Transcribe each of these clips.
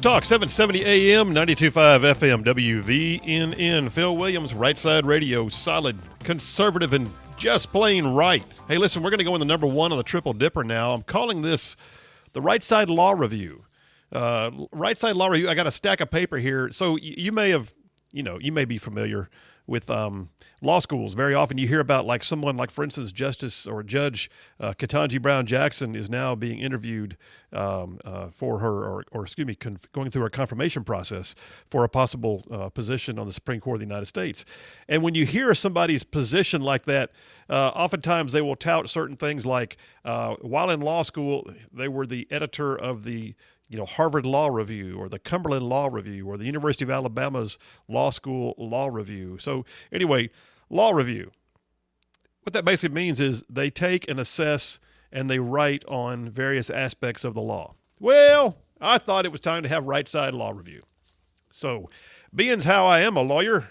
Talk, 770 AM, 92.5 FM, WVNN. Phil Williams, Right Side Radio, solid, conservative, and just plain right. Hey, listen, we're going to go in the number one on the Triple Dipper now. I'm calling this the Right Side Law Review. Right Side Law Review, I got a stack of paper here. So you may have, you may be familiar with law schools. Very often you hear about like someone like, for instance, Justice or Judge Ketanji Brown Jackson is now being interviewed for her, going through her confirmation process for a possible position on the Supreme Court of the United States. And when you hear somebody's position like that, oftentimes they will tout certain things like, while in law school, they were the editor of the Harvard Law Review or the Cumberland Law Review or the University of Alabama's Law School Law Review. So anyway, Law Review. What that basically means is they take and assess and they write on various aspects of the law. Well, I thought it was time to have Right Side Law Review. So, being how I am a lawyer,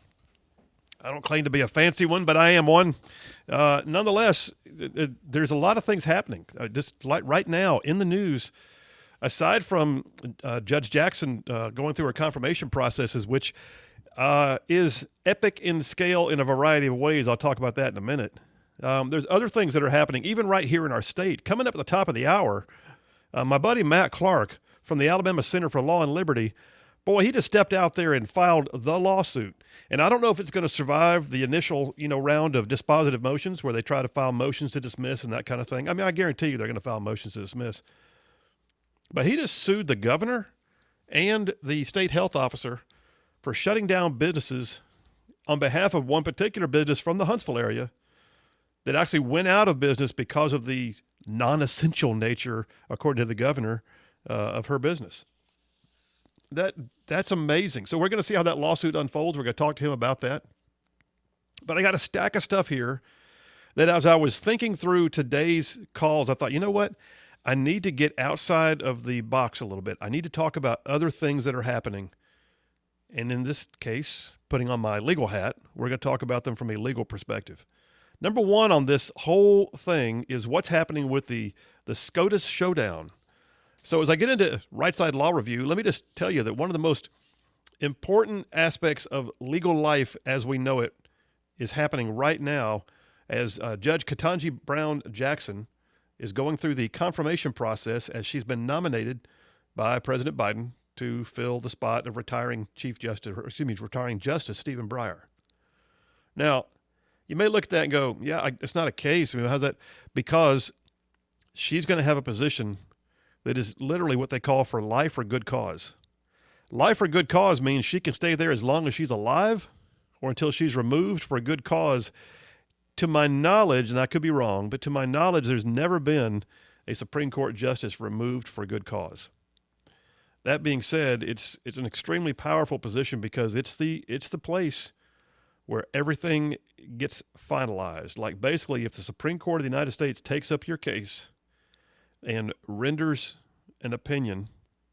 I don't claim to be a fancy one, but I am one. Nonetheless, there's a lot of things happening. Just like right now in the news, aside from Judge Jackson going through her confirmation processes, which is epic in scale in a variety of ways. I'll talk about that in a minute. There's other things that are happening, even right here in our state. Coming up at the top of the hour, my buddy Matt Clark from the Alabama Center for Law and Liberty, boy, he just stepped out there and filed the lawsuit. And I don't know if it's going to survive the initial, round of dispositive motions where they try to file motions to dismiss and that kind of thing. I mean, I guarantee you they're going to file motions to dismiss. But he just sued the governor and the state health officer for shutting down businesses on behalf of one particular business from the Huntsville area that actually went out of business because of the non-essential nature, according to the governor, of her business. That's amazing. So we're going to see how that lawsuit unfolds. We're going to talk to him about that. But I got a stack of stuff here that as I was thinking through today's calls, I thought, you know what? I need to get outside of the box a little bit. I need to talk about other things that are happening. And in this case, putting on my legal hat, we're going to talk about them from a legal perspective. Number one on this whole thing is what's happening with the SCOTUS showdown. So as I get into Right Side Law Review, let me just tell you that one of the most important aspects of legal life as we know it is happening right now as Judge Ketanji Brown Jackson is going through the confirmation process as she's been nominated by President Biden to fill the spot of retiring Justice Stephen Breyer. Now, you may look at that and go, yeah, it's not a case. I mean, how's that? Because she's going to have a position that is literally what they call for life or good cause. Life for good cause means she can stay there as long as she's alive or until she's removed for a good cause. To my knowledge, and I could be wrong, but to my knowledge, there's never been a Supreme Court justice removed for a good cause. That being said, it's an extremely powerful position because it's the place where everything gets finalized. Like basically, if the Supreme Court of the United States takes up your case and renders an opinion,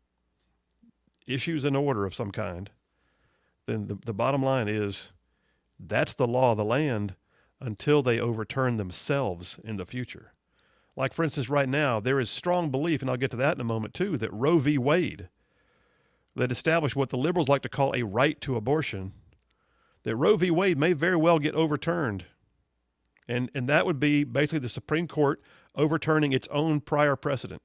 issues an order of some kind, then the bottom line is that's the law of the land until they overturn themselves in the future. Like, for instance, right now, there is strong belief, and I'll get to that in a moment too, that Roe v. Wade, that established what the liberals like to call a right to abortion, that Roe v. Wade may very well get overturned. And that would be basically the Supreme Court overturning its own prior precedent.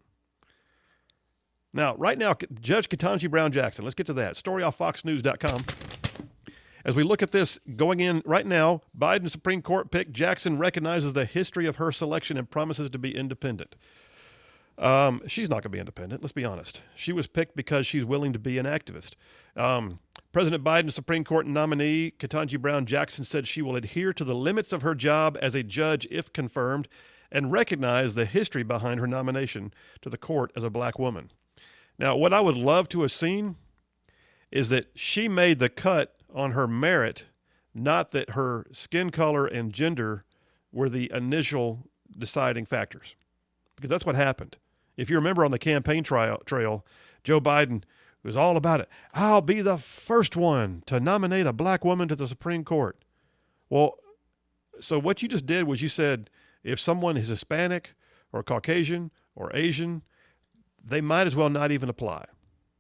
Now, right now, Judge Ketanji Brown Jackson, let's get to that. Story off FoxNews.com. As we look at this going in right now, Biden Supreme Court pick, Jackson recognizes the history of her selection and promises to be independent. She's not going to be independent, let's be honest. She was picked because she's willing to be an activist. President Biden Supreme Court nominee, Ketanji Brown Jackson, said she will adhere to the limits of her job as a judge if confirmed and recognize the history behind her nomination to the court as a black woman. Now, what I would love to have seen is that she made the cut on her merit, not that her skin color and gender were the initial deciding factors, because that's what happened. If you remember on the campaign trail, Joe Biden was all about it. I'll be the first one to nominate a black woman to the Supreme Court. Well, so what you just did was you said if someone is Hispanic or Caucasian or Asian, they might as well not even apply.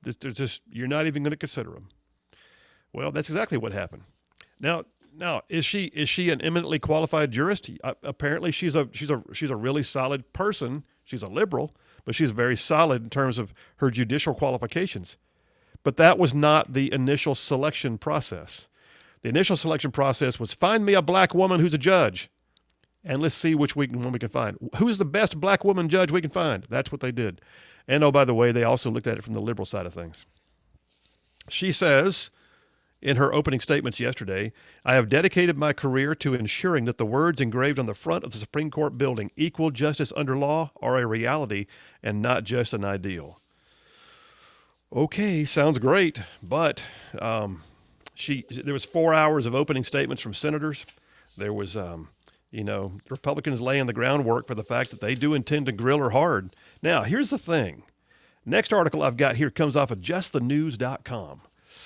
You're not even going to consider them. Well, that's exactly what happened. Now, is she an eminently qualified jurist? Apparently, she's a really solid person. She's a liberal, but she's very solid in terms of her judicial qualifications. But that was not the initial selection process. The initial selection process was find me a black woman who's a judge, and let's see which one we can find. Who's the best black woman judge we can find? That's what they did. And oh, by the way, they also looked at it from the liberal side of things. She says in her opening statements yesterday, I have dedicated my career to ensuring that the words engraved on the front of the Supreme Court building, equal justice under law, are a reality and not just an ideal. Okay, sounds great, but there was 4 hours of opening statements from senators. There was, Republicans laying the groundwork for the fact that they do intend to grill her hard. Now, here's the thing. Next article I've got here comes off of justthenews.com.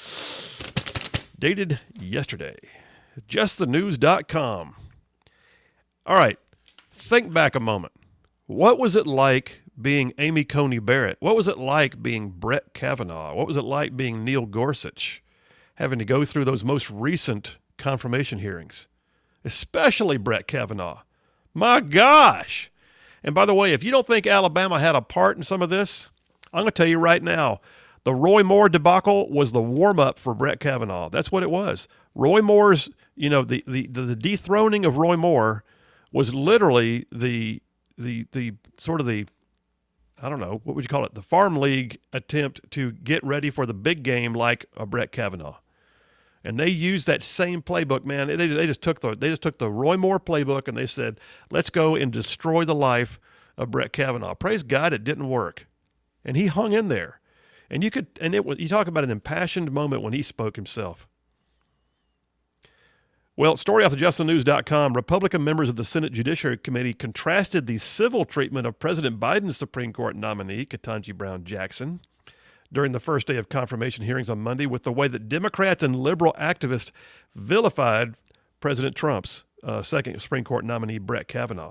Dated yesterday. Justthenews.com. All right, think back a moment. What was it like being Amy Coney Barrett? What was it like being Brett Kavanaugh? What was it like being Neil Gorsuch, having to go through those most recent confirmation hearings? Especially Brett Kavanaugh. My gosh! And by the way, if you don't think Alabama had a part in some of this, I'm going to tell you right now, the Roy Moore debacle was the warm-up for Brett Kavanaugh. That's what it was. Roy Moore's, the dethroning of Roy Moore was literally the sort of the, I don't know, what would you call it? The farm league attempt to get ready for the big game like a Brett Kavanaugh. And they used that same playbook, man. They just took the Roy Moore playbook and they said, let's go and destroy the life of Brett Kavanaugh. Praise God, it didn't work. And he hung in there. And you talk about an impassioned moment when he spoke himself. Well, story off of justthenews.com, Republican members of the Senate Judiciary Committee contrasted the civil treatment of President Biden's Supreme Court nominee, Ketanji Brown Jackson, during the first day of confirmation hearings on Monday with the way that Democrats and liberal activists vilified President Trump's second Supreme Court nominee, Brett Kavanaugh.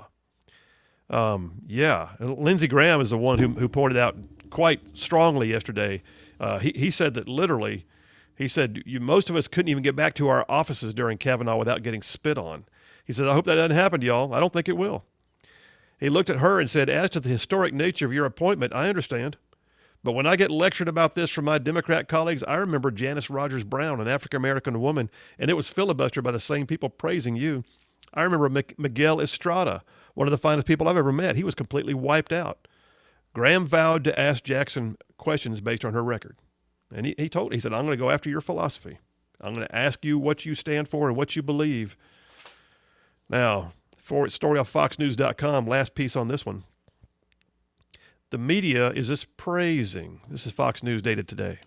Lindsey Graham is the one who pointed out quite strongly yesterday. He said that literally, most of us couldn't even get back to our offices during Kavanaugh without getting spit on. He said, I hope that doesn't happen to y'all. I don't think it will. He looked at her and said, as to the historic nature of your appointment, I understand. But when I get lectured about this from my Democrat colleagues, I remember Janice Rogers Brown, an African-American woman, and it was filibustered by the same people praising you. I remember Miguel Estrada, one of the finest people I've ever met. He was completely wiped out. Graham vowed to ask Jackson questions based on her record. And he said, I'm going to go after your philosophy. I'm going to ask you what you stand for and what you believe. Now, for story off FoxNews.com, last piece on this one. The media is just praising. This is Fox News dated today.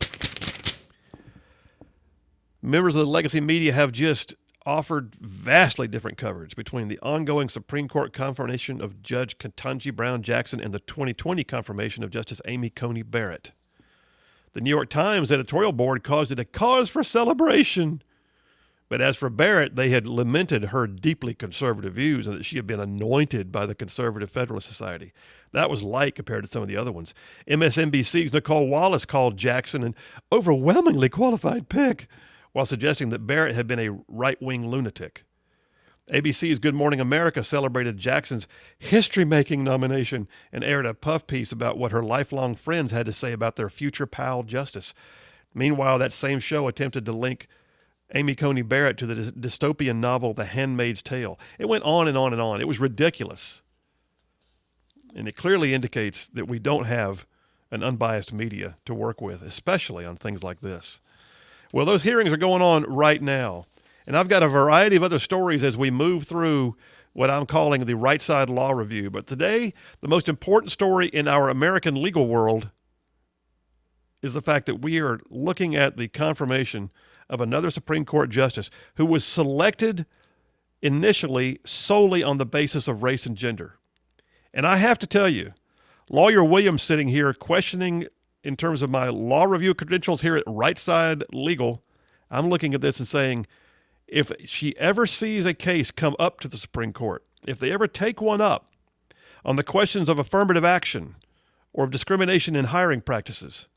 Members of the legacy media have just offered vastly different coverage between the ongoing Supreme Court confirmation of Judge Ketanji Brown Jackson and the 2020 confirmation of Justice Amy Coney Barrett. The New York Times editorial board caused it a cause for celebration. But as for Barrett, they had lamented her deeply conservative views and that she had been anointed by the Conservative Federalist Society. That was light compared to some of the other ones. MSNBC's Nicole Wallace called Jackson an overwhelmingly qualified pick, while suggesting that Barrett had been a right-wing lunatic. ABC's Good Morning America celebrated Jackson's history-making nomination and aired a puff piece about what her lifelong friends had to say about their future pal Justice. Meanwhile, that same show attempted to link Amy Coney Barrett to the dystopian novel The Handmaid's Tale. It went on and on and on. It was ridiculous. And it clearly indicates that we don't have an unbiased media to work with, especially on things like this. Well, those hearings are going on right now. And I've got a variety of other stories as we move through what I'm calling the Right Side Law Review. But today, the most important story in our American legal world is the fact that we are looking at the confirmation of another Supreme Court justice who was selected initially solely on the basis of race and gender. And I have to tell you, Lawyer Williams sitting here questioning in terms of my law review credentials here at Right Side Legal, I'm looking at this and saying, if she ever sees a case come up to the Supreme Court, if they ever take one up on the questions of affirmative action or of discrimination in hiring practices,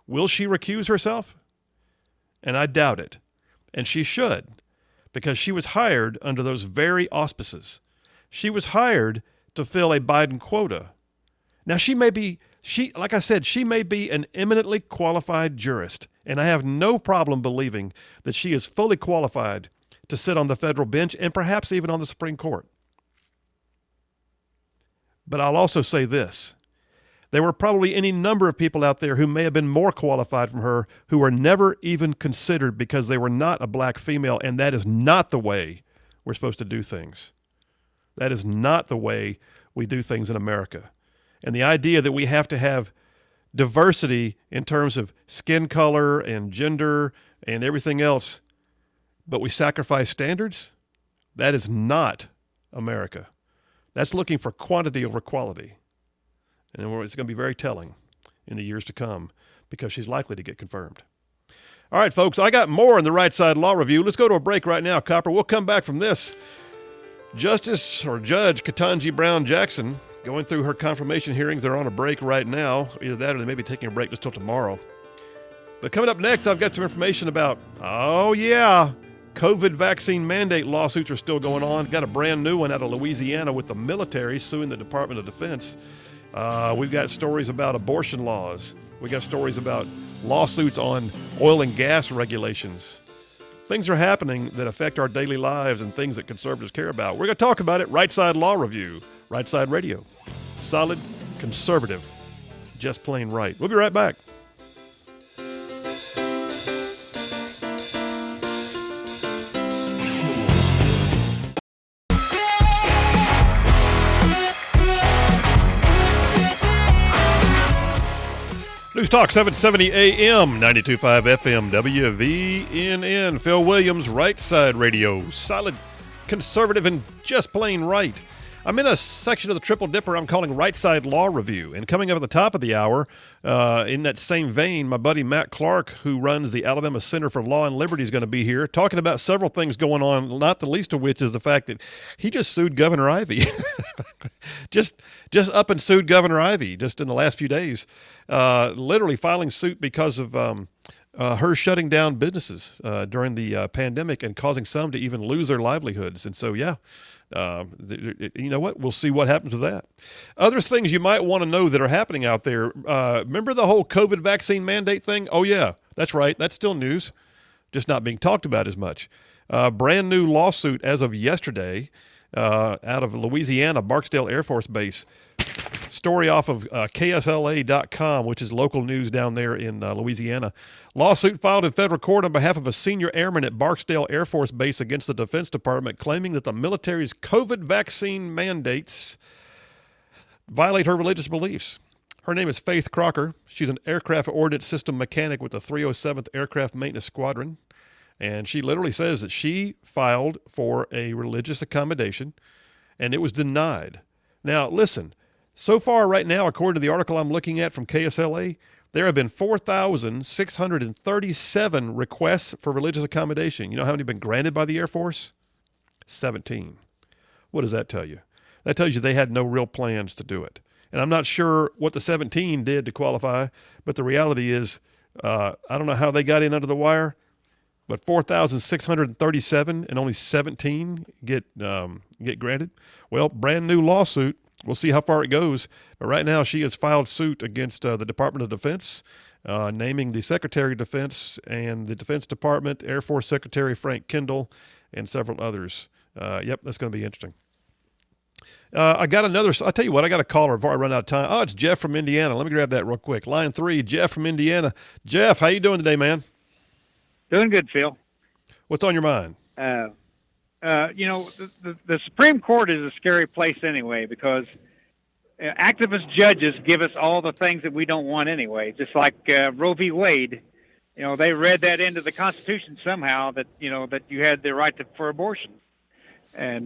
Will she recuse herself? And I doubt it. And she should, because she was hired under those very auspices. She was hired to fill a Biden quota. Now, like I said, she may be an eminently qualified jurist, and I have no problem believing that she is fully qualified to sit on the federal bench and perhaps even on the Supreme Court. But I'll also say this. There were probably any number of people out there who may have been more qualified from her who were never even considered because they were not a black female, and that is not the way we're supposed to do things. That is not the way we do things in America. And the idea that we have to have diversity in terms of skin color and gender and everything else, but we sacrifice standards, that is not America. That's looking for quantity over quality. And it's going to be very telling in the years to come because she's likely to get confirmed. All right, folks, I got more in the Right Side Law Review. Let's go to a break right now, Copper. We'll come back from this. Judge Ketanji Brown Jackson going through her confirmation hearings. They're on a break right now. Either that or they may be taking a break just till tomorrow. But coming up next, I've got some information about, COVID vaccine mandate lawsuits are still going on. Got a brand new one out of Louisiana with the military suing the Department of Defense. We've got stories about abortion laws. We got stories about lawsuits on oil and gas regulations. Things are happening that affect our daily lives and things that conservatives care about. We're going to talk about it. Right Side Law Review, Right Side Radio. Solid, conservative, just plain right. We'll be right back. News Talk 770 AM, 92.5 FM, WVNN. Phil Williams, Right Side Radio. Solid, conservative, and just plain right. I'm in a section of the Triple Dipper I'm calling Right Side Law Review. And coming up at the top of the hour, in that same vein, my buddy Matt Clark, who runs the Alabama Center for Law and Liberty, is going to be here talking about several things going on, not the least of which is the fact that he just sued Governor Ivey. just up and sued Governor Ivey just in the last few days, literally filing suit because of her shutting down businesses during the pandemic and causing some to even lose their livelihoods. And so, you know what? We'll see what happens with that. Other things you might want to know that are happening out there. Remember the whole COVID vaccine mandate thing? Oh, yeah, that's right. That's still news, just not being talked about as much. Brand new lawsuit as of yesterday out of Louisiana, Barksdale Air Force Base. Story off of KSLA.com, which is local news down there in Louisiana. Lawsuit filed in federal court on behalf of a senior airman at Barksdale Air Force Base against the Defense Department, claiming that the military's COVID vaccine mandates violate her religious beliefs. Her name is Faith Crocker. She's an aircraft ordnance system mechanic with the 307th Aircraft Maintenance Squadron. And she literally says that she filed for a religious accommodation, and it was denied. Now, listen. So far right now, according to the article I'm looking at from KSLA, there have been 4,637 requests for religious accommodation. You know how many have been granted by the Air Force? 17. What does that tell you? That tells you they had no real plans to do it. And I'm not sure what the 17 did to qualify, but the reality is, I don't know how they got in under the wire, but 4,637 and only 17 get granted. Well, brand new lawsuit. We'll see how far it goes. But right now, she has filed suit against the Department of Defense, naming the Secretary of Defense and the Defense Department, Air Force Secretary Frank Kendall, and several others. That's going to be interesting. I got another. I'll tell you what, I got a caller before I run out of time. Oh, it's Jeff from Indiana. Let me grab that real quick. Line 3, Jeff from Indiana. Jeff, how you doing today, man? Doing good, Phil. What's on your mind? The Supreme Court is a scary place anyway because activist judges give us all the things that we don't want anyway. Just like Roe v. Wade, they read that into the Constitution somehow that that you had the right for abortion, and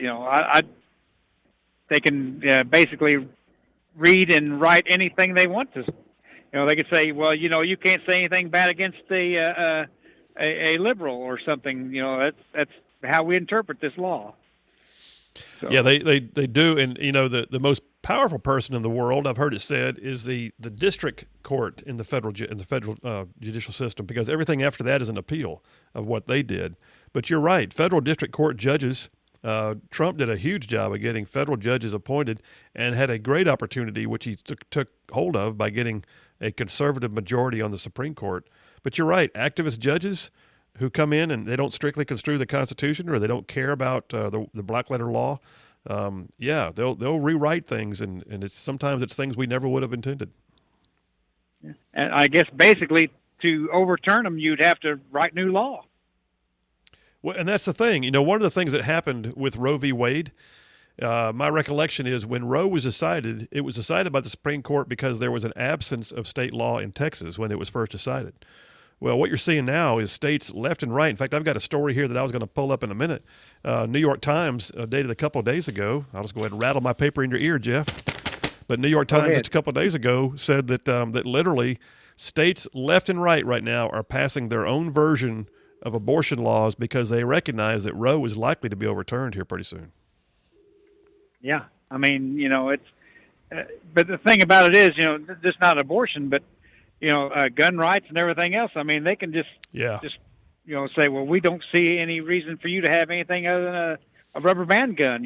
they can basically read and write anything they want to. They could say, well, you can't say anything bad against a liberal or something. That's how we interpret this law. So. Yeah, they do, and the most powerful person in the world, I've heard it said, is the district court in the federal judicial system, because everything after that is an appeal of what they did. But you're right, federal district court judges. Trump did a huge job of getting federal judges appointed, and had a great opportunity, which he took hold of by getting a conservative majority on the Supreme Court. But you're right, activist judges who come in and they don't strictly construe the Constitution, or they don't care about the black letter law. They'll rewrite things, and sometimes it's things we never would have intended. And I guess basically to overturn them, you'd have to write new law. Well, and that's the thing. One of the things that happened with Roe v. Wade, my recollection is when Roe was decided, it was decided by the Supreme Court because there was an absence of state law in Texas when it was first decided. Well, what you're seeing now is states left and right. In fact, I've got a story here that I was going to pull up in a minute. New York Times, dated a couple of days ago. I'll just go ahead and rattle my paper in your ear, Jeff. But New York Times just a couple of days ago said that that literally states left and right now are passing their own version of abortion laws because they recognize that Roe is likely to be overturned here pretty soon. Yeah, I mean, it's. But the thing about it is, just not abortion, but gun rights and everything else. I mean, they can just say, well, we don't see any reason for you to have anything other than a rubber band gun.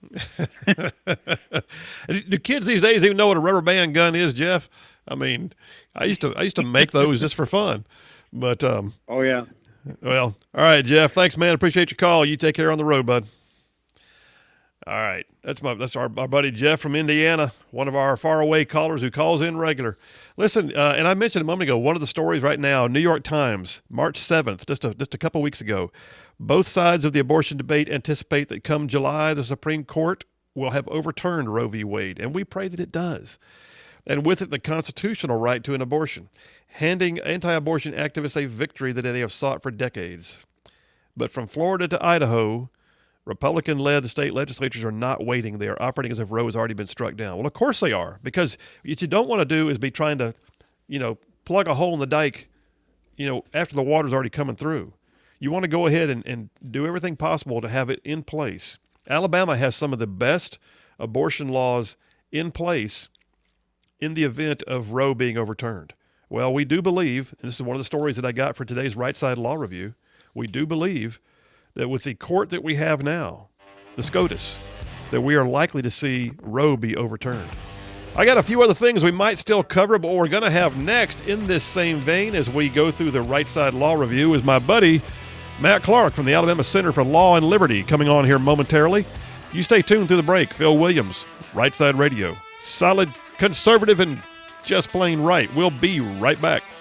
Do kids these days even know what a rubber band gun is, Jeff? I mean, I used to make those just for fun, but oh yeah. Well, all right, Jeff. Thanks, man. Appreciate your call. You take care on the road, bud. All right, that's our buddy Jeff from Indiana, one of our faraway callers who calls in regular. Listen, and I mentioned a moment ago, one of the stories right now, New York Times, March 7th, just a couple weeks ago. Both sides of the abortion debate anticipate that come July, the Supreme Court will have overturned Roe v. Wade, and we pray that it does. And with it, the constitutional right to an abortion, handing anti-abortion activists a victory that they have sought for decades. But from Florida to Idaho, Republican-led state legislatures are not waiting. They are operating as if Roe has already been struck down. Well, of course they are, because what you don't want to do is be trying to, plug a hole in the dike, after the water's already coming through. You want to go ahead and do everything possible to have it in place. Alabama has some of the best abortion laws in place in the event of Roe being overturned. Well, we do believe, and this is one of the stories that I got for today's Right Side Law Review, we do believe that with the court that we have now, the SCOTUS, that we are likely to see Roe be overturned. I got a few other things we might still cover, but what we're going to have next in this same vein as we go through the Right Side Law Review is my buddy Matt Clark from the Alabama Center for Law and Liberty coming on here momentarily. You stay tuned through the break. Phil Williams, Right Side Radio. Solid, conservative, and just plain right. We'll be right back.